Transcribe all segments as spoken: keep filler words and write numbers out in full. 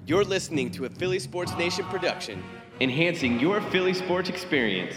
You're listening to a Philly Sports Nation production, enhancing your Philly sports experience.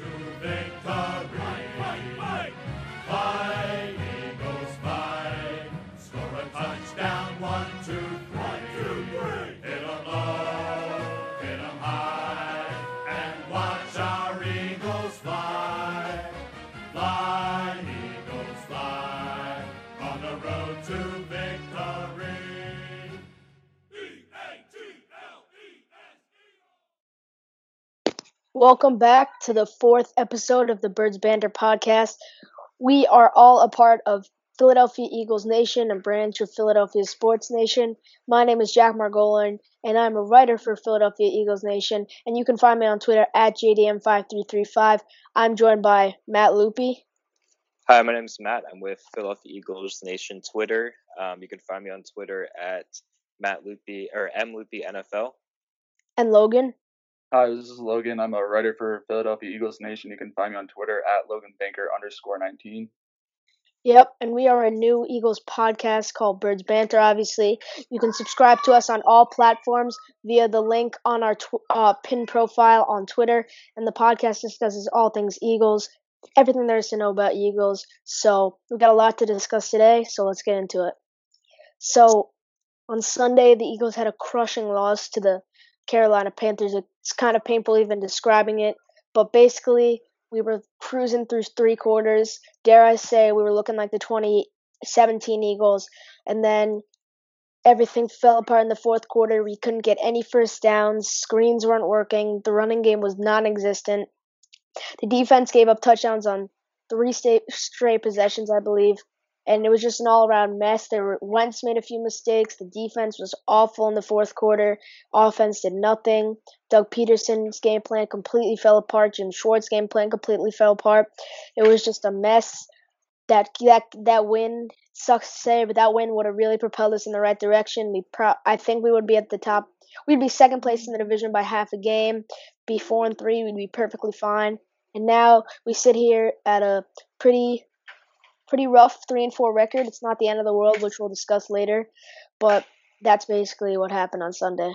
Welcome back to the fourth episode of the Birds Banter podcast. We are all a part of Philadelphia Eagles Nation, a branch of Philadelphia Sports Nation. My name is Jack Margolin, and I'm a writer for Philadelphia Eagles Nation, and you can find me on Twitter at J D M five three three five. I'm joined by Matt Lupi. Hi, my name is Matt. I'm with Philadelphia Eagles Nation Twitter. Um, you can find me on Twitter at Matt Lupi or M Lupi N F L. And Logan. Hi, this is Logan. I'm a writer for Philadelphia Eagles Nation. You can find me on Twitter at LoganBanker underscore 19. Yep, and we are a new Eagles podcast called Birds Banter, obviously. You can subscribe to us on all platforms via the link on our tw- uh, pin profile on Twitter. And the podcast discusses all things Eagles, everything there is to know about Eagles. So we've got a lot to discuss today, so let's get into it. So on Sunday, the Eagles had a crushing loss to the Carolina Panthers. It's kind of painful even describing it, but basically we were cruising through three quarters. Dare I say we were looking like the twenty seventeen Eagles, and then everything fell apart in the fourth quarter. We couldn't get any first downs. Screens weren't working. The running game was non-existent. The defense gave up touchdowns on three straight possessions, I believe. And it was just an all-around mess. There were Wentz made a few mistakes. The defense was awful in the fourth quarter. Offense did nothing. Doug Peterson's game plan completely fell apart. Jim Schwartz's game plan completely fell apart. It was just a mess. That that that win sucks to say, but that win would have really propelled us in the right direction. We pro- I think we would be at the top. We'd be second place in the division by half a game. Be four and three. We'd be perfectly fine. And now we sit here at a pretty. Pretty rough three and four record. It's not the end of the world, which we'll discuss later, but that's basically what happened on Sunday.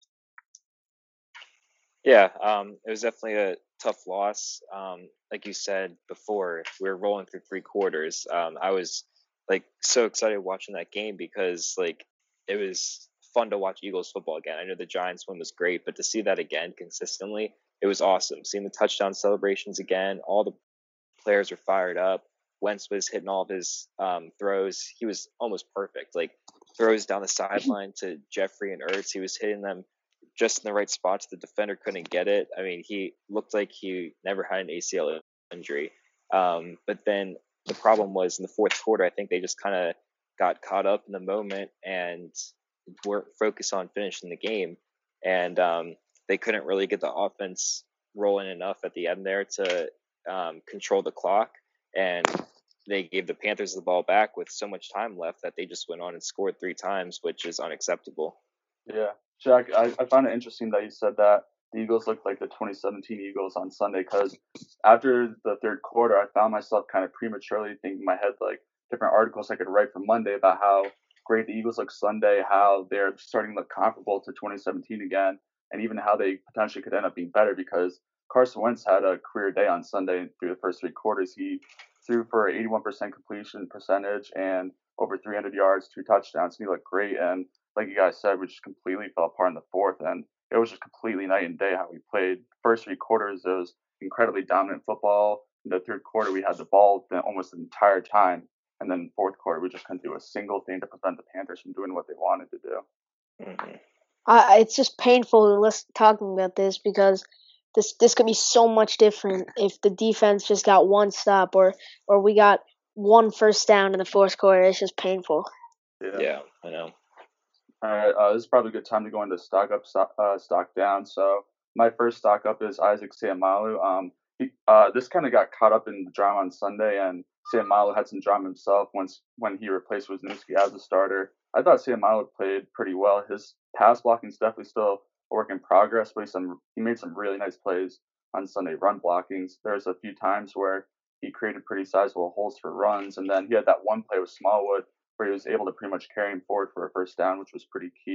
Yeah, um, it was definitely a tough loss. Um, like you said before, we were rolling through three quarters. Um, I was like so excited watching that game because like it was fun to watch Eagles football again. I know the Giants win was great, but to see that again consistently, it was awesome. Seeing the touchdown celebrations again, all the players were fired up. Wentz was hitting all of his um, throws. He was almost perfect. Like throws down the sideline to Jeffrey and Ertz. He was hitting them just in the right spots. The defender couldn't get it. I mean, he looked like he never had an A C L injury. Um, but then the problem was in the fourth quarter, I think they just kind of got caught up in the moment and weren't focused on finishing the game. And um, they couldn't really get the offense rolling enough at the end there to um, control the clock. And they gave the Panthers the ball back with so much time left that they just went on and scored three times, which is unacceptable. Yeah, Jack, I, I found it interesting that you said that the Eagles looked like the twenty seventeen Eagles on Sunday because after the third quarter, I found myself kind of prematurely thinking in my head like different articles I could write for Monday about how great the Eagles look Sunday, how they're starting to look comparable to twenty seventeen again, and even how they potentially could end up being better because Carson Wentz had a career day on Sunday through the first three quarters. He threw for eighty-one percent completion percentage and over three hundred yards, two touchdowns. He looked great. And like you guys said, we just completely fell apart in the fourth. And it was just completely night and day how we played. First three quarters, it was incredibly dominant football. In the third quarter, we had the ball almost the entire time. And then fourth quarter, we just couldn't do a single thing to prevent the Panthers from doing what they wanted to do. Mm-hmm. Uh, it's just painful to listen, talking about this because This this could be so much different if the defense just got one stop or, or we got one first down in the fourth quarter. It's just painful. Yeah, yeah I know. All right, uh, this is probably a good time to go into stock up, stock, uh, stock down. So my first stock up is Isaac Seumalo. Um, he, uh, this kind of got caught up in the drama on Sunday, and Seumalo had some drama himself once when he replaced Wisniewski as a starter. I thought Seumalo played pretty well. His pass blocking is definitely still work in progress, but he, some, he made some really nice plays on Sunday run blockings. There's a few times where he created pretty sizable holes for runs, and then he had that one play with Smallwood where he was able to pretty much carry him forward for a first down, which was pretty key.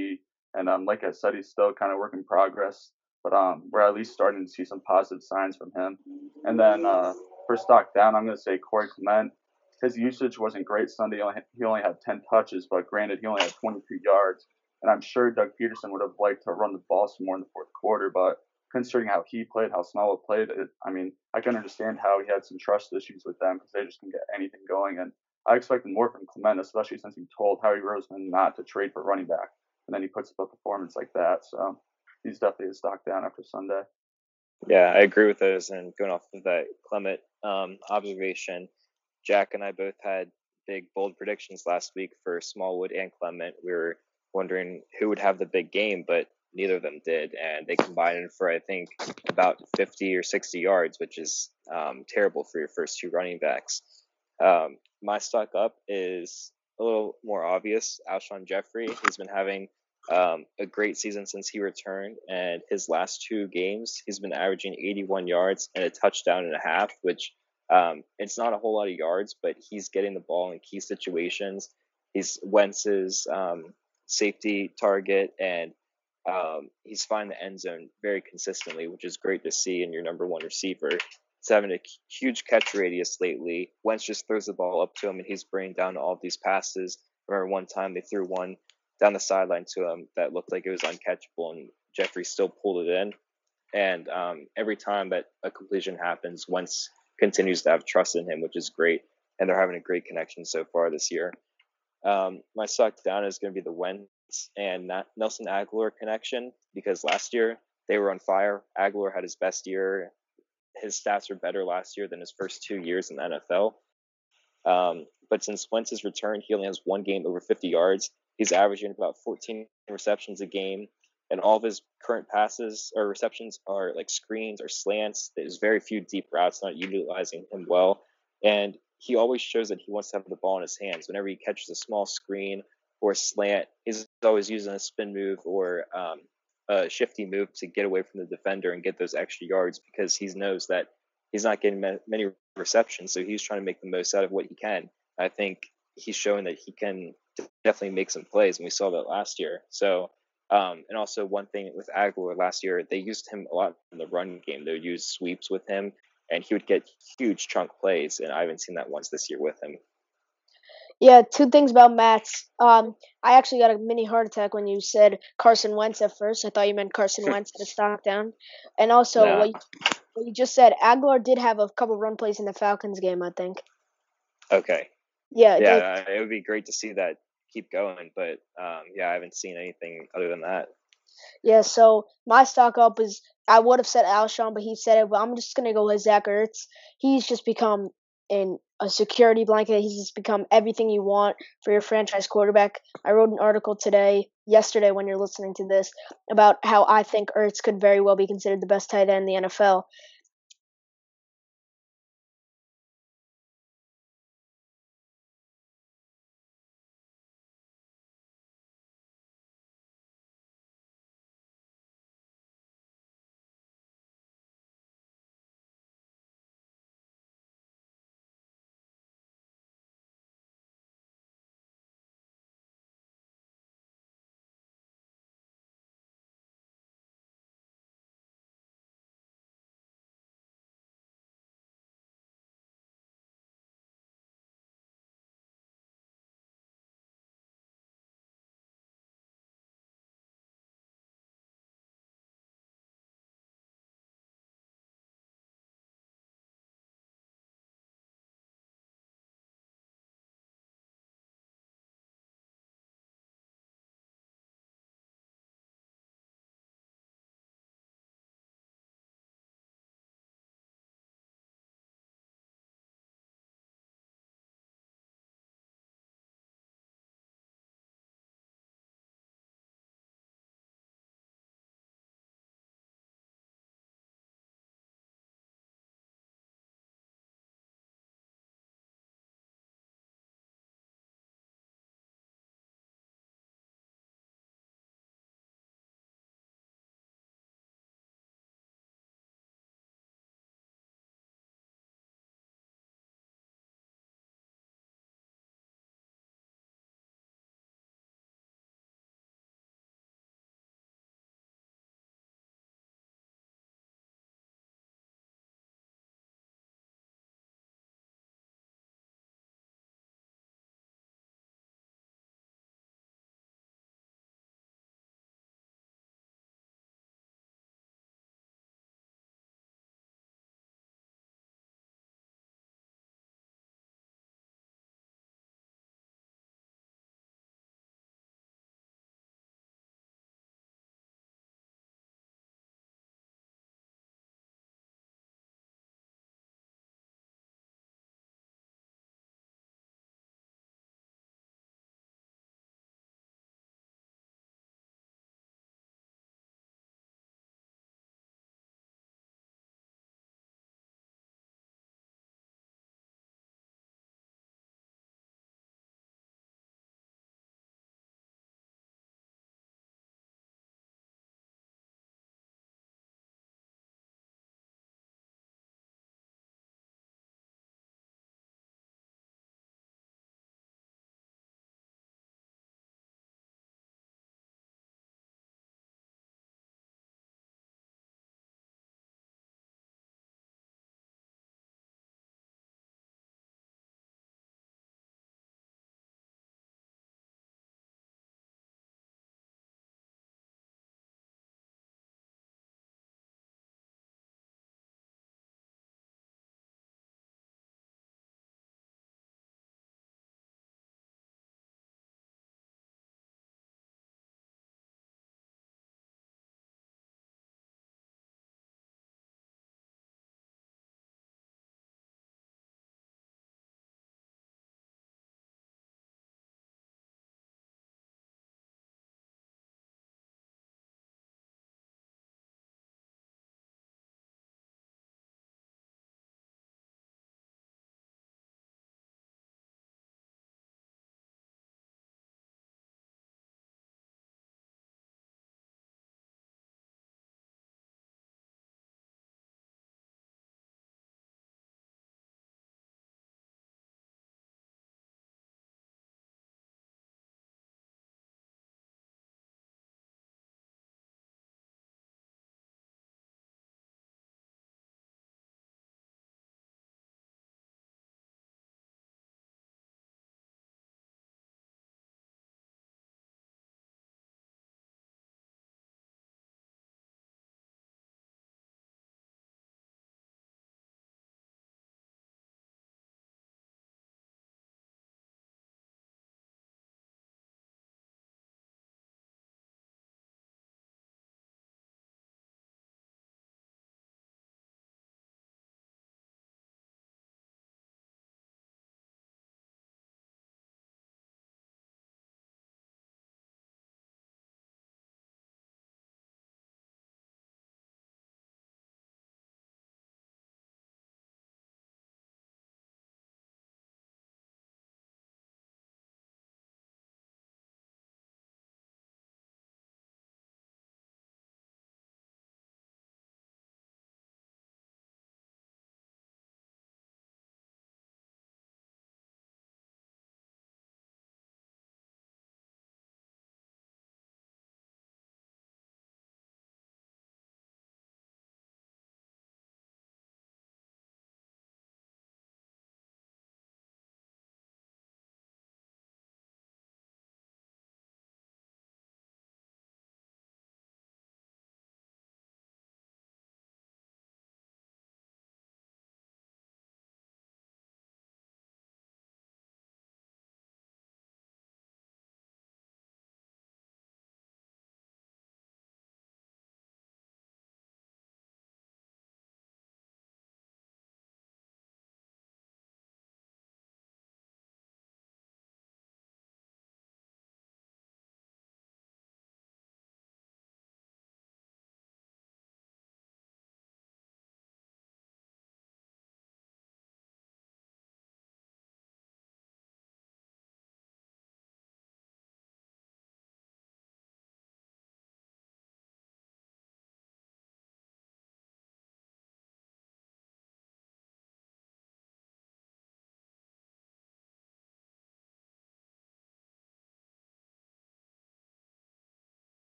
And um, like I said, he's still kind of work in progress, but um, we're at least starting to see some positive signs from him. And then uh, for stock down, I'm going to say Corey Clement. His usage wasn't great Sunday. He only, he only had ten touches, but granted, he only had twenty-two yards. And I'm sure Doug Peterson would have liked to run the ball some more in the fourth quarter, but considering how he played, how Smallwood played, it, I mean, I can understand how he had some trust issues with them because they just couldn't get anything going. And I expected more from Clement, especially since he told Howie Roseman not to trade for running back. And then he puts up a performance like that. So he's definitely a stock down after Sunday. Yeah, I agree with those. And going off of that Clement um, observation, Jack and I both had big, bold predictions last week for Smallwood and Clement. We were wondering who would have the big game, but neither of them did. And they combined for, I think, about fifty or sixty yards, which is um, terrible for your first two running backs. Um, my stock up is a little more obvious. Alshon Jeffrey, he's been having um, a great season since he returned, and his last two games, he's been averaging eighty-one yards and a touchdown and a half, which um, it's not a whole lot of yards, but he's getting the ball in key situations. He's Wentz's um, safety target, and um, he's finding the end zone very consistently, which is great to see in your number one receiver. He's having a huge catch radius lately. Wentz just throws the ball up to him, and he's bringing down all of these passes. I remember one time they threw one down the sideline to him that looked like it was uncatchable, and Jeffrey still pulled it in. And um, every time that a completion happens, Wentz continues to have trust in him, which is great. And they're having a great connection so far this year. Um, my stock down is going to be the Wentz and Nelson Agholor connection, because last year they were on fire. Agholor had his best year. His stats were better last year than his first two years in the N F L. Um, but since Wentz's return, he only has one game over fifty yards. He's averaging about fourteen receptions a game, and all of his current passes or receptions are like screens or slants. There's very few deep routes, not utilizing him well. And he always shows that he wants to have the ball in his hands. Whenever he catches a small screen or slant, he's always using a spin move or um, a shifty move to get away from the defender and get those extra yards, because he knows that he's not getting many receptions, so he's trying to make the most out of what he can. I think he's showing that he can definitely make some plays, and we saw that last year. So, um, and also one thing with Agholor last year, they used him a lot in the run game. They would use sweeps with him, and he would get huge chunk plays, and I haven't seen that once this year with him. Yeah, two things about Matt's. Um, I actually got a mini heart attack when you said Carson Wentz at first. I thought you meant Carson Wentz at a stock down. And also, Nah. what, you, what you just said, Agholor did have a couple run plays in the Falcons game, I think. Okay. Yeah. Yeah, it, it would be great to see that keep going, but um, yeah, I haven't seen anything other than that. Yeah, so my stock up is, I would have said Alshon, but he said it, but I'm just going to go with Zach Ertz. He's just become in a security blanket. He's just become everything you want for your franchise quarterback. I wrote an article today, yesterday when you're listening to this, about how I think Ertz could very well be considered the best tight end in the N F L.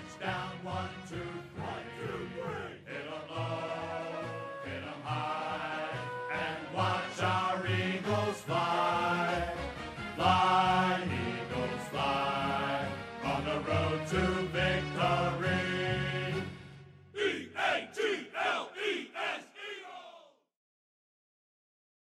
Touchdown, one, two, three.